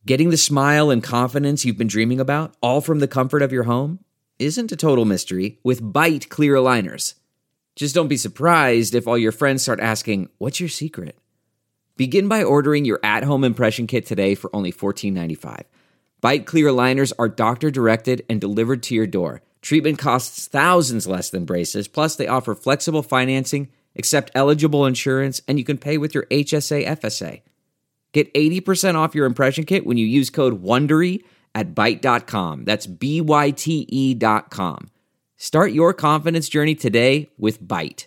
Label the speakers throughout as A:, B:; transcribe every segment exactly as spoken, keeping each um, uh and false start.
A: Getting the smile and confidence you've been dreaming about, all from the comfort of your home, isn't a total mystery with Byte clear aligners. Just don't be surprised if all your friends start asking, "What's your secret?" Begin by ordering your at-home impression kit today for only fourteen ninety-five. Byte clear aligners are doctor-directed and delivered to your door. Treatment costs thousands less than braces, plus they offer flexible financing, accept eligible insurance, and you can pay with your H S A F S A. Get eighty percent off your impression kit when you use code WONDERY at byte dot com. That's B Y T E dot com. Start your confidence journey today with Byte.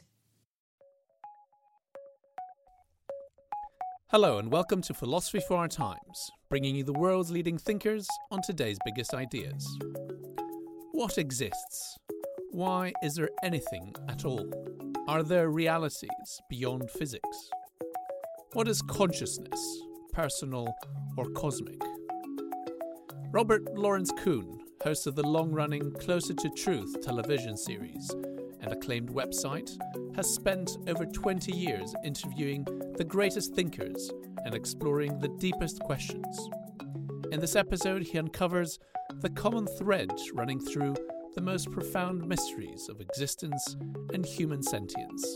B: Hello and welcome to Philosophy for Our Times, bringing you the world's leading thinkers on today's biggest ideas. What exists? Why is there anything at all? Are there realities beyond physics? What is consciousness, personal or cosmic? Robert Lawrence Kuhn, host of the long-running Closer to Truth television series and acclaimed website, has spent over twenty years interviewing the greatest thinkers and exploring the deepest questions. In this episode, he uncovers the common thread running through the most profound mysteries of existence and human sentience.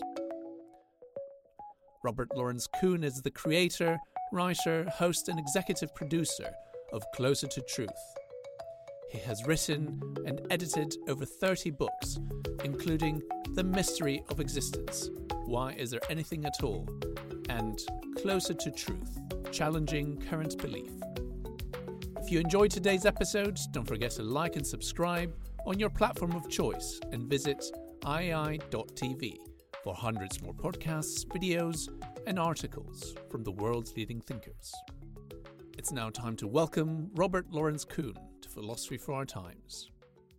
B: Robert Lawrence Kuhn is the creator, writer, host, and executive producer of Closer to Truth. He has written and edited over thirty books, including The Mystery of Existence, Why Is There Anything at All? And Closer to Truth, Challenging Current Belief. If you enjoyed today's episode, don't forget to like and subscribe on your platform of choice and visit i i dot t v for hundreds more podcasts, videos, and articles from the world's leading thinkers. It's now time to welcome Robert Lawrence Kuhn to Philosophy for Our Times.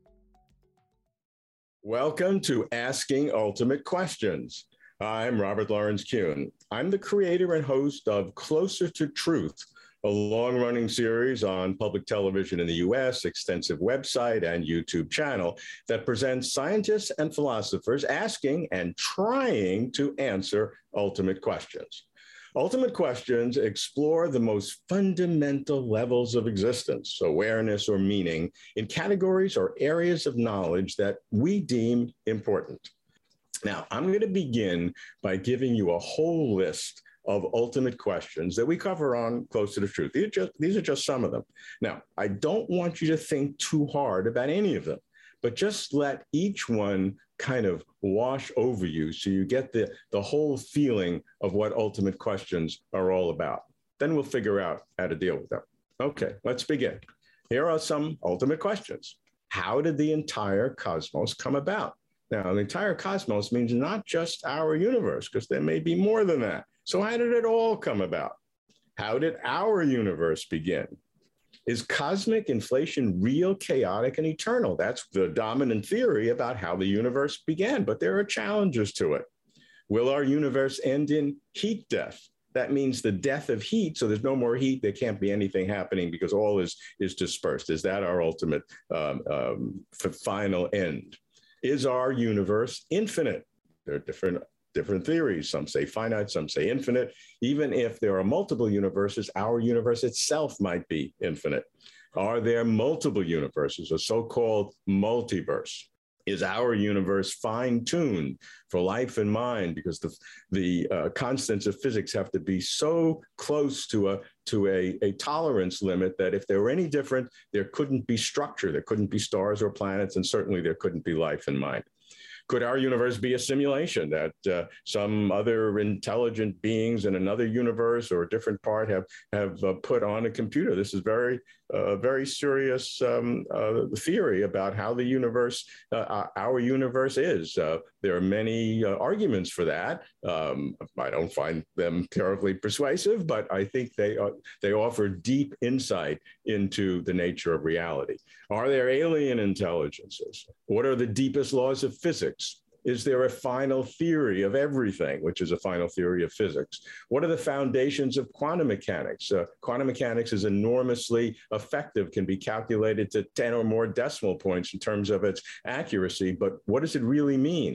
C: Welcome to Asking Ultimate Questions. I'm Robert Lawrence Kuhn. I'm the creator and host of Closer to Truth, a long-running series on public television in the U S, extensive website and YouTube channel that presents scientists and philosophers asking and trying to answer ultimate questions. Ultimate questions explore the most fundamental levels of existence, awareness or meaning, in categories or areas of knowledge that we deem important. Now, I'm going to begin by giving you a whole list of ultimate questions that we cover on Closer to Truth. These are just, these are just some of them. Now, I don't want you to think too hard about any of them, but just let each one kind of wash over you so you get the, the whole feeling of what ultimate questions are all about. Then we'll figure out how to deal with them. Okay, let's begin. Here are some ultimate questions. How did the entire cosmos come about? Now, the entire cosmos means not just our universe, because there may be more than that. So how did it all come about? How did our universe begin? Is cosmic inflation real, chaotic, and eternal? That's the dominant theory about how the universe began, but there are challenges to it. Will our universe end in heat death? That means the death of heat, so there's no more heat, there can't be anything happening because all is, is dispersed. Is that our ultimate um, um, final end? Is our universe infinite? There are different Different theories. Some say finite, some say infinite. Even if there are multiple universes, our universe itself might be infinite. Are there multiple universes, a so-called multiverse? Is our universe fine-tuned for life and mind? Because the, the uh, constants of physics have to be so close to a to a, a tolerance limit that if they were any different, there couldn't be structure, there couldn't be stars or planets, and certainly there couldn't be life and mind. Could our universe be a simulation that uh, some other intelligent beings in another universe or a different part have, have uh, put on a computer? This is very, uh, very serious um, uh, theory about how the universe, uh, our universe is. Uh, there are many uh, arguments for that. Um, I don't find them terribly persuasive, but I think they, uh, they offer deep insight into the nature of reality. Are there alien intelligences? What are the deepest laws of physics? Is there a final theory of everything, which is a final theory of physics? What are the foundations of quantum mechanics? Uh, quantum mechanics is enormously effective, can be calculated to ten or more decimal points in terms of its accuracy, but what does it really mean?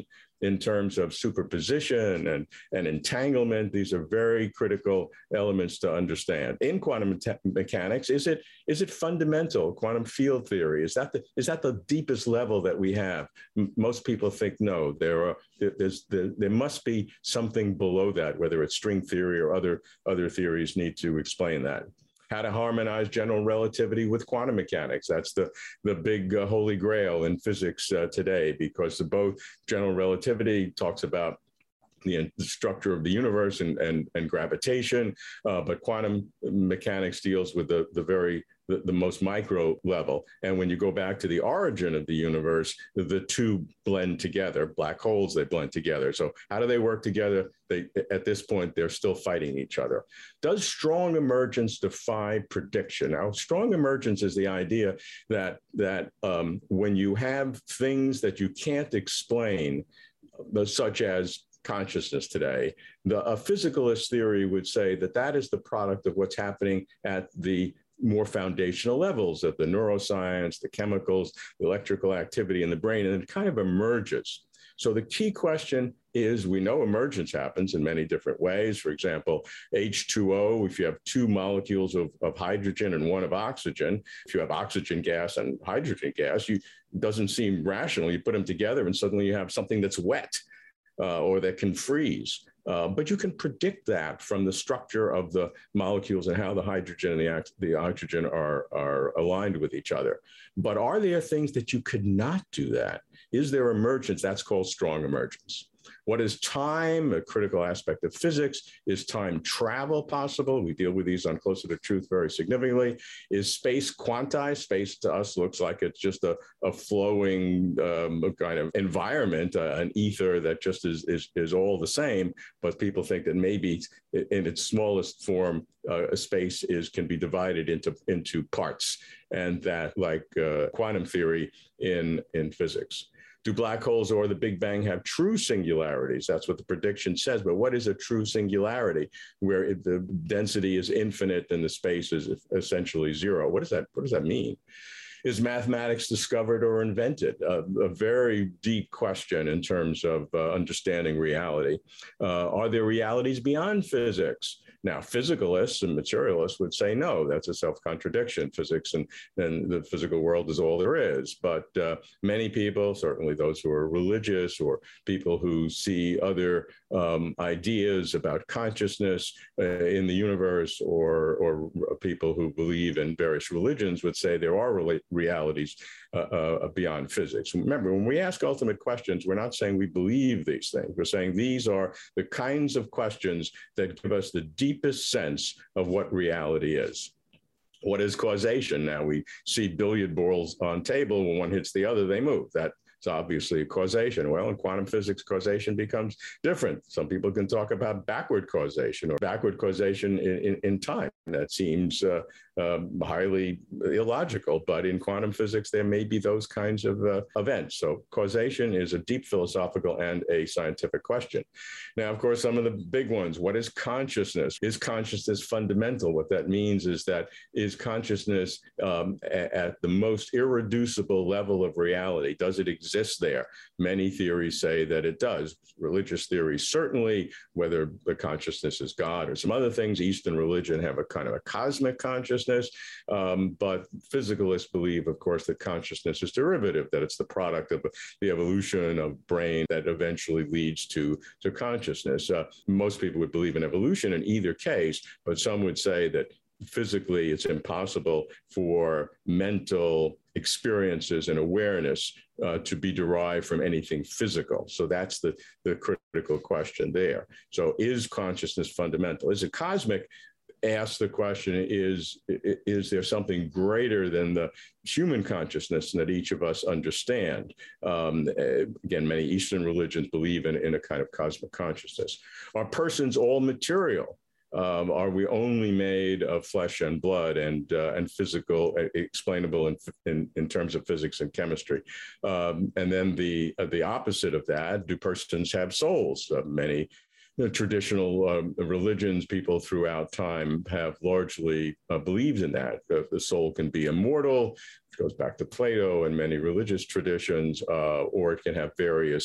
C: in terms of superposition and, and entanglement. These are very critical elements to understand. In quantum me- mechanics, is it is it fundamental? Quantum field theory, is that the is that the deepest level that we have? M- most people think no. There are there's there, there must be something below that, whether it's string theory or other other theories need to explain that. How to harmonize general relativity with quantum mechanics. That's the, the big uh, holy grail in physics uh, today, because the both general relativity talks about the, the structure of the universe and, and, and gravitation, uh, but quantum mechanics deals with the, the very the, the most micro level. And when you go back to the origin of the universe, the two blend together. Black holes, they blend together. So how do they work together? They, at this point, they're still fighting each other. Does strong emergence defy prediction? Now, strong emergence is the idea that, that um, when you have things that you can't explain, such as consciousness today, the, a physicalist theory would say that that is the product of what's happening at the more foundational levels of the neuroscience, the chemicals, the electrical activity in the brain, and it kind of emerges. So the key question is, we know emergence happens in many different ways. For example, H two O, if you have two molecules of, of hydrogen and one of oxygen, if you have oxygen gas and hydrogen gas, you, it doesn't seem rational. You put them together and suddenly you have something that's wet uh, or that can freeze. Uh, but you can predict that from the structure of the molecules and how the hydrogen and the, the oxygen are, are aligned with each other. But are there things that you could not do that? Is there emergence? That's called strong emergence. What is time? A critical aspect of physics. Is time travel possible? We deal with these on Closer to Truth very significantly. Is space quantized? Space to us looks like it's just a, a flowing um, kind of environment, uh, an ether that just is, is, is all the same. But people think that maybe in its smallest form, uh, a space is can be divided into, into parts, and that, like uh, quantum theory in, in physics. Do black holes or the Big Bang have true singularities? That's what the prediction says. But what is a true singularity, where it, the density is infinite and the space is essentially zero? What does that, what does that mean? Is mathematics discovered or invented? Uh, a very deep question in terms of uh, understanding reality. Uh, are there realities beyond physics? Now, physicalists and materialists would say, no, that's a self-contradiction. Physics and, and the physical world is all there is. But uh, many people, certainly those who are religious or people who see other um, ideas about consciousness uh, in the universe, or, or people who believe in various religions, would say there are rela- realities uh, uh, beyond physics. Remember, when we ask ultimate questions, we're not saying we believe these things. We're saying these are the kinds of questions that give us the deepest sense of what reality is. What is causation? Now, we see billiard balls on table. When one hits the other, they move. That's obviously a causation. Well, in quantum physics, causation becomes different. Some people can talk about backward causation or backward causation in, in, in time. That seems uh, uh, highly illogical, but in quantum physics, there may be those kinds of uh, events. So causation is a deep philosophical and a scientific question. Now, of course, some of the big ones: what is consciousness? Is consciousness fundamental? What that means is that is consciousness um, at, at the most irreducible level of reality? Does it exist there? Many theories say that it does. Religious theories certainly, whether the consciousness is God or some other things. Eastern religion have a kind of a cosmic consciousness, um, but physicalists believe, of course, that consciousness is derivative, that it's the product of the evolution of brain that eventually leads to, to consciousness. Uh, most people would believe in evolution in either case, but some would say that physically it's impossible for mental experiences and awareness uh, to be derived from anything physical. So that's the, the critical question there. So is consciousness fundamental? Is it cosmic? Ask the question, is, is there something greater than the human consciousness that each of us understand? Um, again, many Eastern religions believe in, in a kind of cosmic consciousness. Are persons all material? Um, are we only made of flesh and blood and uh, and physical, uh, explainable in, in in terms of physics and chemistry? Um, and then the uh, the opposite of that: do persons have souls? Uh, many you know, traditional um, religions, people throughout time have largely uh, believed in that. Uh, the soul can be immortal, which goes back to Plato and many religious traditions, uh, or it can have various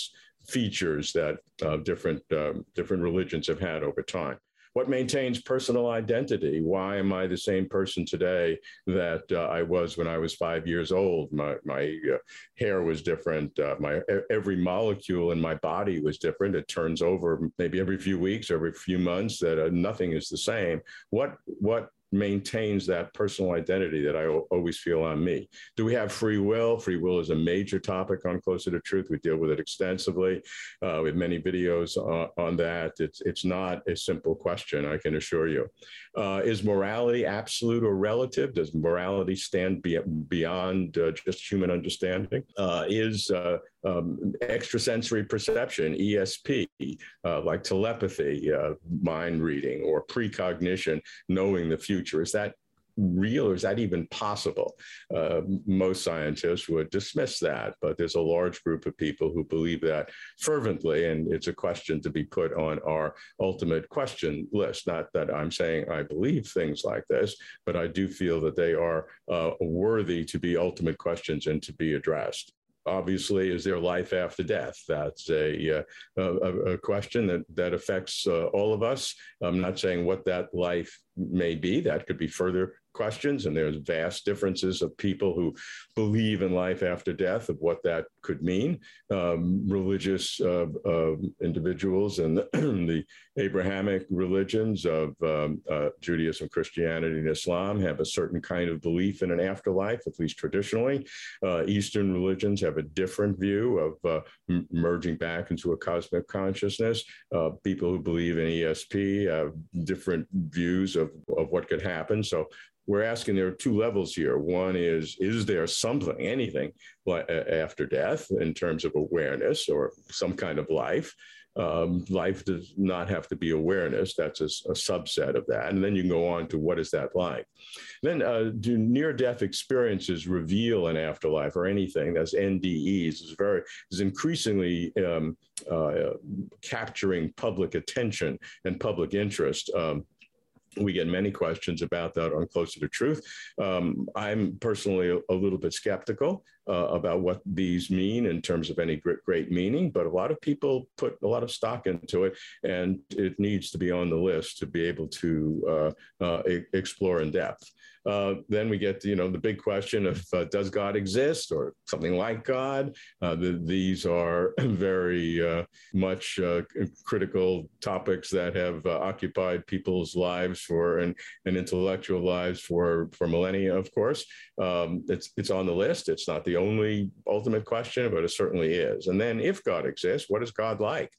C: features that uh, different uh, different religions have had over time. What maintains personal identity? Why am I the same person today that uh, I was when I was five years old? My, my uh, hair was different. Uh, my every molecule in my body was different. It turns over maybe every few weeks, every few months. That uh, nothing is the same. What what maintains that personal identity that I always feel on me? Do we have free will? Free will is a major topic on Closer to Truth. We deal with it extensively. Uh, we have many videos on, on that. It's it's not a simple question, I can assure you. Uh, is morality absolute or relative? Does morality stand be, beyond uh, just human understanding? Uh, is uh, um, extrasensory perception, E S P, uh, like telepathy, uh, mind reading, or precognition, knowing the future, is that real, or is that even possible? Uh, most scientists would dismiss that, but there's a large group of people who believe that fervently, and it's a question to be put on our ultimate question list. Not that I'm saying I believe things like this, but I do feel that they are uh, worthy to be ultimate questions and to be addressed. Obviously, is there life after death? That's a, a, a question that, that affects uh, all of us. I'm not saying what that life may be. That could be further questions, and there's vast differences of people who believe in life after death, of what that could mean. Um, religious uh, uh, individuals and the, the Abrahamic religions of um, uh, Judaism, Christianity, and Islam have a certain kind of belief in an afterlife, at least traditionally. Uh, Eastern religions have a different view of uh, m- merging back into a cosmic consciousness. Uh, people who believe in E S P have different views of, of what could happen. So we're asking, there are two levels here. One is, is there something, anything after death in terms of awareness or some kind of life? Um, life does not have to be awareness. That's a, a subset of that. And then you can go on to what is that like? Then uh, do near-death experiences reveal an afterlife or anything? That's N D Es. Is very is increasingly um, uh, capturing public attention and public interest. Um, We get many questions about that on Closer to Truth. Um, I'm personally a, a little bit skeptical uh, about what these mean in terms of any great, great meaning, but a lot of people put a lot of stock into it, and it needs to be on the list to be able to uh, uh, e- explore in depth. Uh, then we get, you know, the big question of uh, does God exist or something like God? Uh, the, these are very uh, much uh, critical topics that have uh, occupied people's lives for and, and intellectual lives for, for millennia, of course. Um, it's, it's on the list. It's not the only ultimate question, but it certainly is. And then if God exists, what is God like?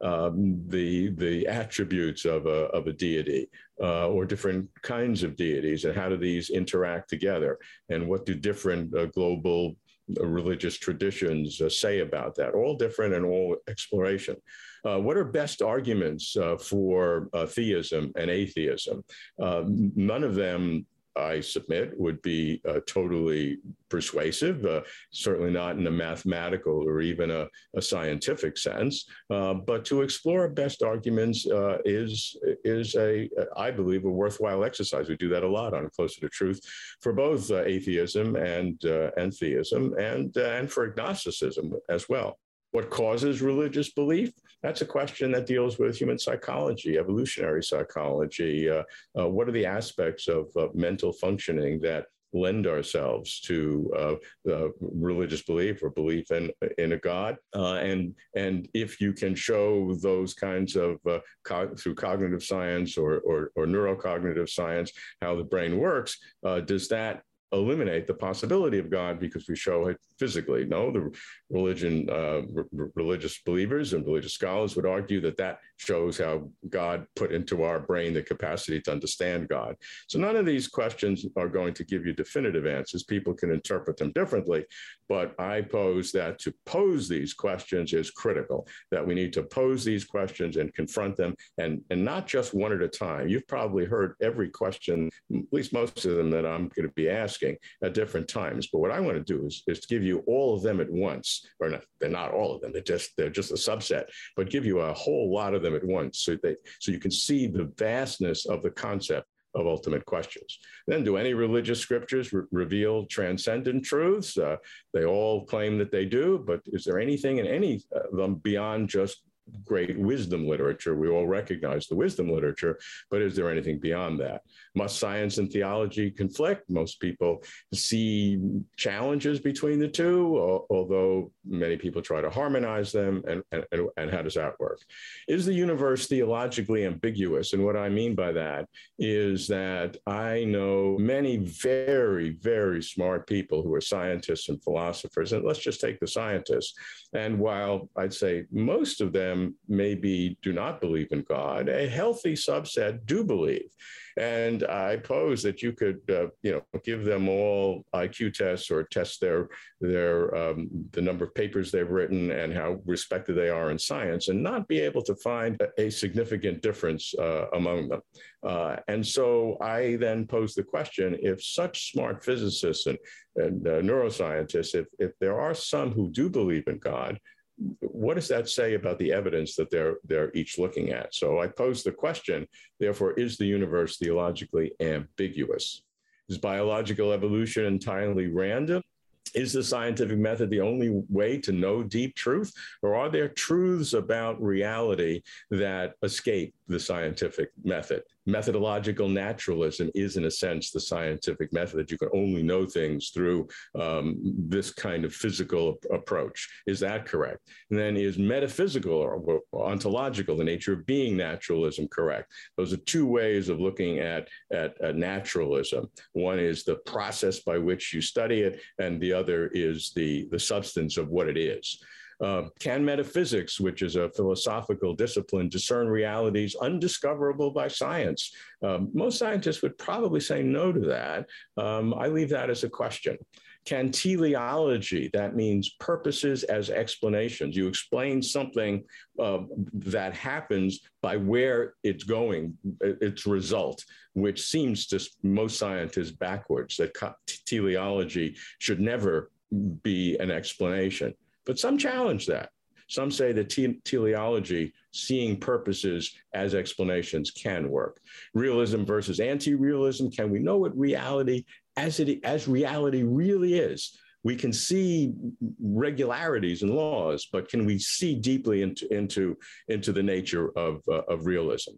C: Um, the the attributes of a of a deity uh, or different kinds of deities, and how do these interact together, and what do different uh, global uh, religious traditions uh, say about that? All different and all exploration. Uh, what are best arguments uh, for uh, theism and atheism? Uh, none of them, I submit, would be uh, totally persuasive, uh, certainly not in a mathematical or even a, a scientific sense. Uh, but to explore best arguments uh, is, is a, I believe, a worthwhile exercise. We do that a lot on Closer to Truth for both uh, atheism and, uh, and theism, and, uh, and for agnosticism as well. What causes religious belief? That's a question that deals with human psychology, evolutionary psychology. Uh, uh, what are the aspects of uh, mental functioning that lend ourselves to uh, uh, religious belief or belief in in a God? Uh, and and if you can show those kinds of uh, co- through cognitive science or, or or neurocognitive science how the brain works, uh, does that eliminate the possibility of God because we show it physically? No, the religion, uh, r- religious believers and religious scholars would argue that that shows how God put into our brain the capacity to understand God. So none of these questions are going to give you definitive answers. People can interpret them differently, but I pose that to pose these questions is critical, that we need to pose these questions and confront them, and, and not just one at a time. You've probably heard every question, at least most of them that I'm going to be asking at different times. But what I want to do is, is to give you all of them at once, or not, they're not all of them, they're just they're just a subset, but give you a whole lot of them at once so that so you can see the vastness of the concept of ultimate questions. Then, do any religious scriptures re- reveal transcendent truths? Uh, they all claim that they do, but is there anything in any of them beyond just great wisdom literature? We all recognize the wisdom literature, but is there anything beyond that? Must science and theology conflict? Most people see challenges between the two, although many people try to harmonize them. And, and, and how does that work? Is the universe theologically ambiguous? And what I mean by that is that I know many very, very smart people who are scientists and philosophers, and let's just take the scientists. And while I'd say most of them maybe do not believe in God, a healthy subset do believe. And I pose that you could, uh, you know, give them all I Q tests or test their their um, the number of papers they've written and how respected they are in science, and not be able to find a significant difference uh, among them. Uh, and so I then pose the question: if such smart physicists and, and uh, neuroscientists, if if there are some who do believe in God, what does that say about the evidence that they're they're each looking at? So I pose the question, therefore, is the universe theologically ambiguous? Is biological evolution entirely random? Is the scientific method the only way to know deep truth? Or are there truths about reality that escape the scientific method? Methodological naturalism is, in a sense, the scientific method, that you can only know things through um, this kind of physical approach. Is that correct? And then is metaphysical or ontological, the nature of being, naturalism, correct? Those are two ways of looking at, at, at naturalism. One is the process by which you study it, and the other is the, the substance of what it is. Uh, can metaphysics, which is a philosophical discipline, discern realities undiscoverable by science? Um, most scientists would probably say no to that. Um, I leave that as a question. Can teleology, that means purposes as explanations, you explain something uh, that happens by where it's going, its result, which seems to most scientists backwards, that teleology should never be an explanation. But some challenge that. Some say that te- teleology, seeing purposes as explanations, can work. Realism versus anti-realism. Can we know what reality as it as reality really is? We can see regularities and laws, but can we see deeply into into into the nature of uh, of realism?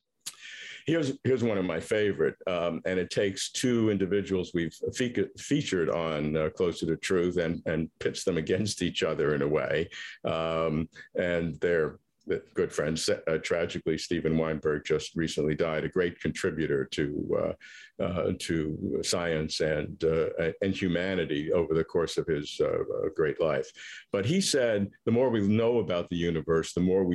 C: Here's, here's one of my favorite, um, and it takes two individuals we've fe- featured on uh, Closer to Truth and, and pits them against each other in a way. Um, and they're good friends. Uh, tragically, Steven Weinberg just recently died, a great contributor to uh, uh, to science and uh, and humanity over the course of his uh, great life. But he said, the more we know about the universe, the more we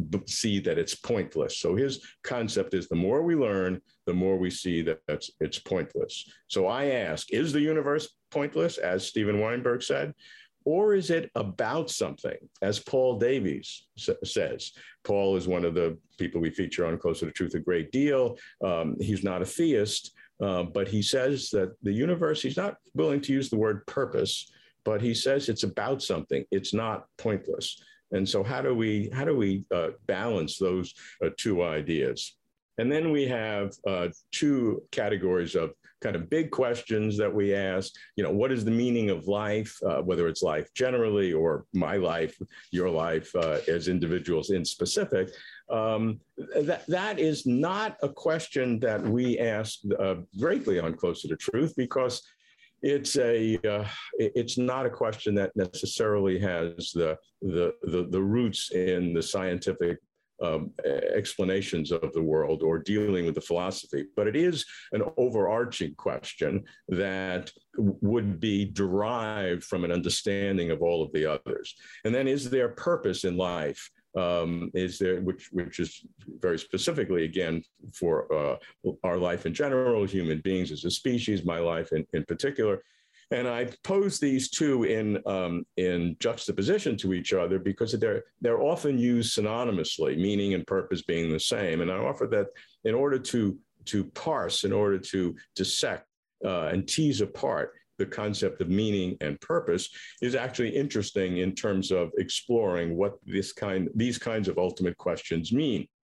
C: see that it's pointless. So his concept is, the more we learn, the more we see that that's, it's pointless. So I ask, is the universe pointless, as Steven Weinberg said? Or is it about something, as Paul Davies s- says? Paul is one of the people we feature on Closer to Truth a great deal. Um, he's not a theist, uh, but he says that the universe, he's not willing to use the word purpose, but he says it's about something. It's not pointless. And so how do we, how do we uh, balance those uh, two ideas? And then we have uh, two categories of kind of big questions that we ask. You know, what is the meaning of life, uh, whether it's life generally or my life, your life uh, as individuals in specific? Um, that, that is not a question that we ask uh, greatly on Closer to Truth, because it's a uh, it's not a question that necessarily has the the the, the roots in the scientific Um, explanations of the world or dealing with the philosophy, but it is an overarching question that would be derived from an understanding of all of the others. And then, is there purpose in life? Um, is there, which which is very specifically, again, for uh, our life in general, human beings as a species, my life in, in particular. And I pose these two in um, in juxtaposition to each other because they're they're often used synonymously, meaning and purpose being the same. And I offer that in order to to parse, in order to dissect uh, and tease apart the concept of meaning and purpose, is actually interesting in terms of exploring what this kind these kinds of ultimate questions mean.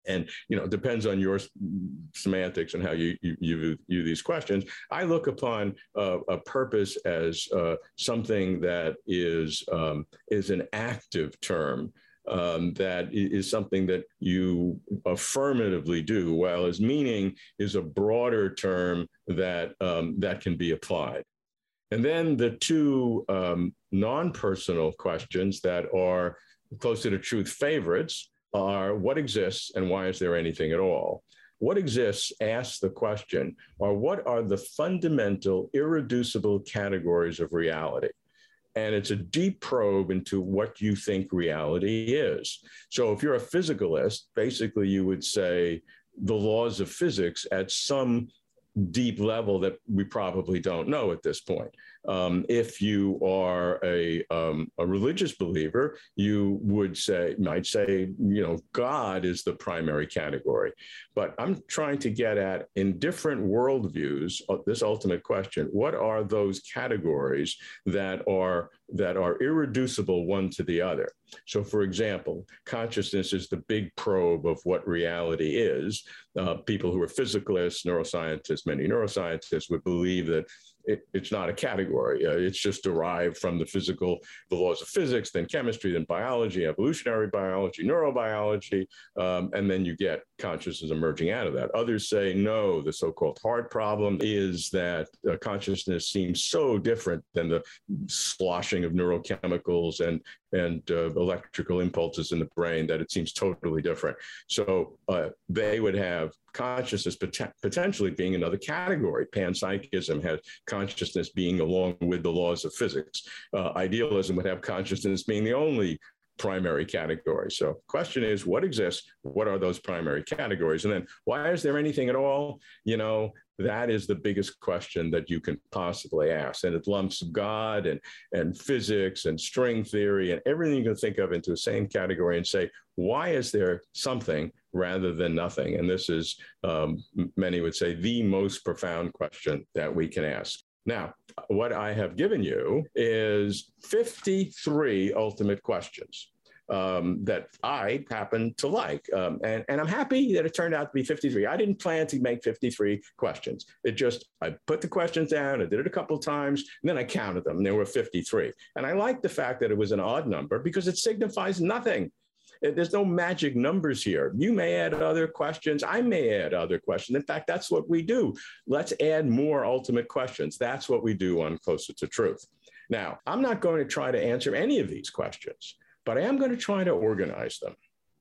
C: And, you know, it depends on your semantics and how you, you, you view these questions. I look upon uh, a purpose as uh, something that is, um, is an active term. Um, that is something that you affirmatively do, while as meaning is a broader term that um, that can be applied. And then the two um, non-personal questions that are closer to truth favorites are what exists and why is there anything at all? What exists asks the question, or what are the fundamental, irreducible categories of reality? And it's a deep probe into what you think reality is. So if you're a physicalist, basically you would say the laws of physics at some deep level that we probably don't know at this point. Um, if you are a, um, a religious believer, you would say, might say, you know, God is the primary category. But I'm trying to get at, in different worldviews, uh, this ultimate question: what are those categories that are that are irreducible one to the other? So, for example, consciousness is the big probe of what reality is. Uh, people who are physicalists, neuroscientists, many neuroscientists would believe that it, it's not a category. Uh, it's just derived from the physical, the laws of physics, then chemistry, then biology, evolutionary biology, neurobiology, um, and then you get consciousness emerging out of that. Others say, no, the so-called heart problem is that uh, consciousness seems so different than the sloshing of neurochemicals and and uh, electrical impulses in the brain that it seems totally different. So uh, they would have consciousness pot- potentially being another category. Panpsychism has consciousness being along with the laws of physics. Uh, idealism would have consciousness being the only primary category. So question is, what exists? What are those primary categories? And then why is there anything at all? You know, that is the biggest question that you can possibly ask. And it lumps God and, and physics and string theory and everything you can think of into the same category and say, why is there something rather than nothing? And this is, um, many would say, the most profound question that we can ask. Now, what I have given you is fifty-three ultimate questions um, that I happen to like. Um, and, and I'm happy that it turned out to be fifty-three. I didn't plan to make fifty-three questions. It just, I put the questions down, I did it a couple of times, and then I counted them, and there were fifty-three. And I like the fact that it was an odd number because it signifies nothing. There's no magic numbers here. You may add other questions. I may add other questions. In fact, that's what we do. Let's add more ultimate questions. That's what we do on Closer to Truth. Now, I'm not going to try to answer any of these questions, but I am going to try to organize them.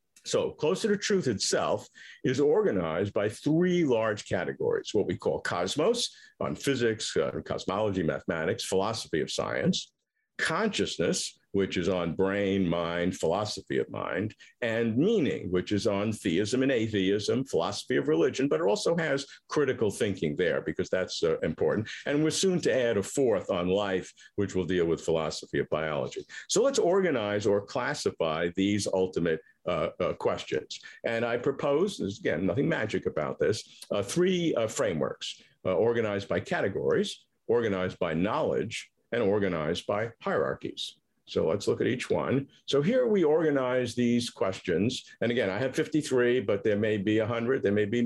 C: So Closer to Truth itself is organized by three large categories: what we call cosmos, on physics, uh, cosmology, mathematics, philosophy of science; consciousness, which is on brain, mind, philosophy of mind; and meaning, which is on theism and atheism, philosophy of religion, but it also has critical thinking there because that's uh, important. And we're soon to add a fourth on life, which will deal with philosophy of biology. So let's organize or classify these ultimate uh, uh, questions. And I propose, there's again, nothing magic about this, uh, three uh, frameworks uh, organized by categories, organized by knowledge, and organized by hierarchies. So let's look at each one. So here we organize these questions. And again, I have fifty-three, but there may be one hundred. There may be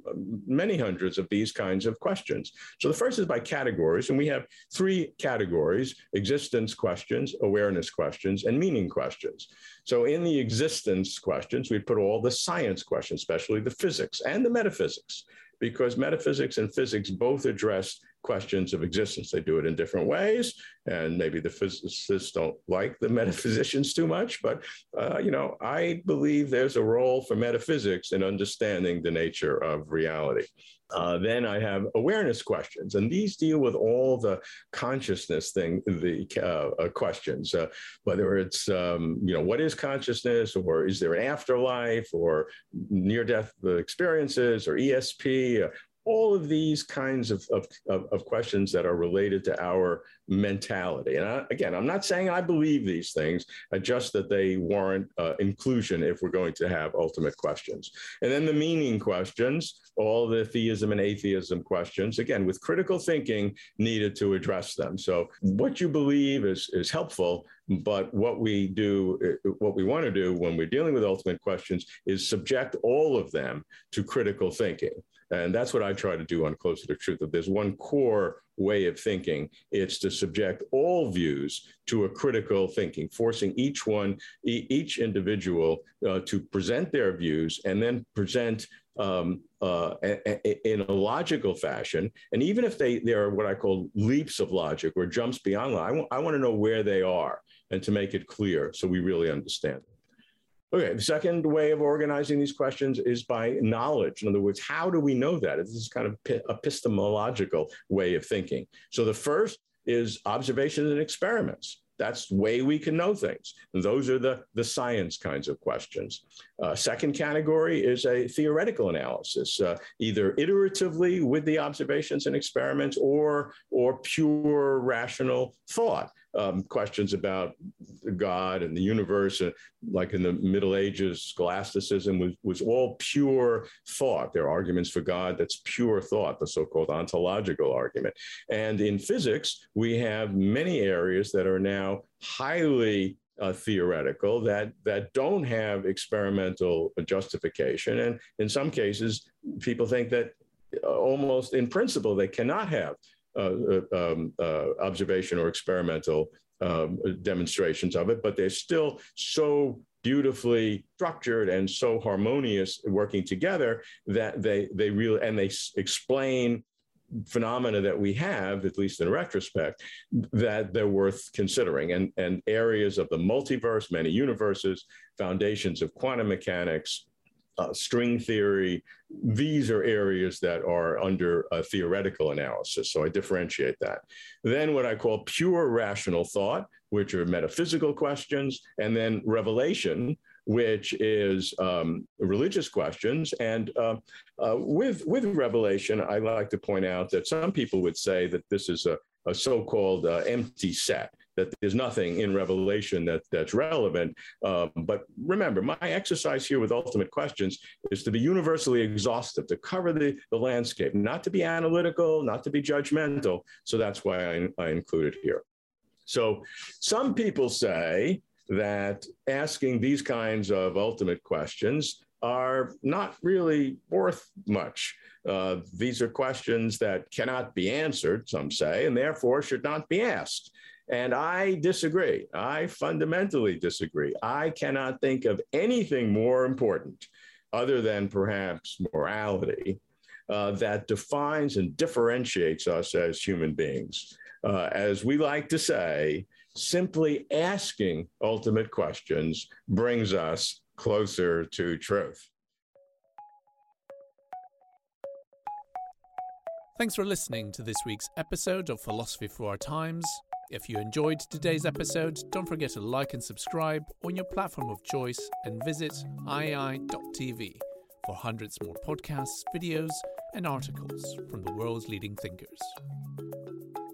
C: many hundreds of these kinds of questions. So the first is by categories. And we have three categories: existence questions, awareness questions, and meaning questions. So in the existence questions, we put all the science questions, especially the physics and the metaphysics, because metaphysics and physics both address questions of existence. They do it in different ways, and maybe the physicists don't like the metaphysicians too much, but uh, you know, I believe there's a role for metaphysics in understanding the nature of reality. Uh, then I have awareness questions, and these deal with all the consciousness thing, the uh, uh, questions, uh, whether it's, um, you know, what is consciousness, or is there an afterlife, or near-death experiences, or E S P, uh, all of these kinds of, of, of questions that are related to our mentality. And I, again, I'm not saying I believe these things, just that they warrant uh, inclusion if we're going to have ultimate questions. And then the meaning questions, all the theism and atheism questions, again, with critical thinking needed to address them. So what you believe is, is helpful, but what we do, what we want to do when we're dealing with ultimate questions is subject all of them to critical thinking. And that's what I try to do on Closer to Truth. If there's one core way of thinking, it's to subject all views to a critical thinking, forcing each one, e- each individual uh, to present their views and then present um, uh, a, a, in a logical fashion. And even if they, they are what I call leaps of logic or jumps beyond logic, I, w- I want to know where they are and to make it clear so we really understand. Okay, the second way of organizing these questions is by knowledge. In other words, how do we know that? This is kind of epistemological way of thinking. So the first is observations and experiments. That's the way we can know things. And those are the, the science kinds of questions. Uh, second category is a theoretical analysis, uh, either iteratively with the observations and experiments or, or pure rational thought. Um, questions about God and the universe, uh, like in the Middle Ages, scholasticism was, was all pure thought. There are arguments for God that's pure thought, the so-called ontological argument. And in physics, we have many areas that are now highly uh, theoretical that, that don't have experimental justification. And in some cases, people think that uh, almost in principle, they cannot have Uh, um, uh, observation or experimental um, demonstrations of it, but they're still so beautifully structured and so harmonious working together that they they really, and they s- explain phenomena that we have, at least in retrospect, that they're worth considering. And, and areas of the multiverse, many universes, foundations of quantum mechanics, Uh, string theory, these are areas that are under a theoretical analysis. So I differentiate that. Then what I call pure rational thought, which are metaphysical questions, and then revelation, which is um, religious questions. And uh, uh, with, with revelation, I like to point out that some people would say that this is a, a so-called uh, empty set, that there's nothing in Revelation that, that's relevant. Uh, but remember, my exercise here with ultimate questions is to be universally exhaustive, to cover the, the landscape, not to be analytical, not to be judgmental. So that's why I, I include it here. So some people say that asking these kinds of ultimate questions are not really worth much. Uh, these are questions that cannot be answered, some say, and therefore should not be asked. And I disagree. I fundamentally disagree. I cannot think of anything more important other than perhaps morality uh, that defines and differentiates us as human beings. Uh, as we like to say, simply asking ultimate questions brings us closer to truth.
B: Thanks for listening to this week's episode of Philosophy for Our Times. If you enjoyed today's episode, don't forget to like and subscribe on your platform of choice and visit i a i dot t v for hundreds more podcasts, videos, and articles from the world's leading thinkers.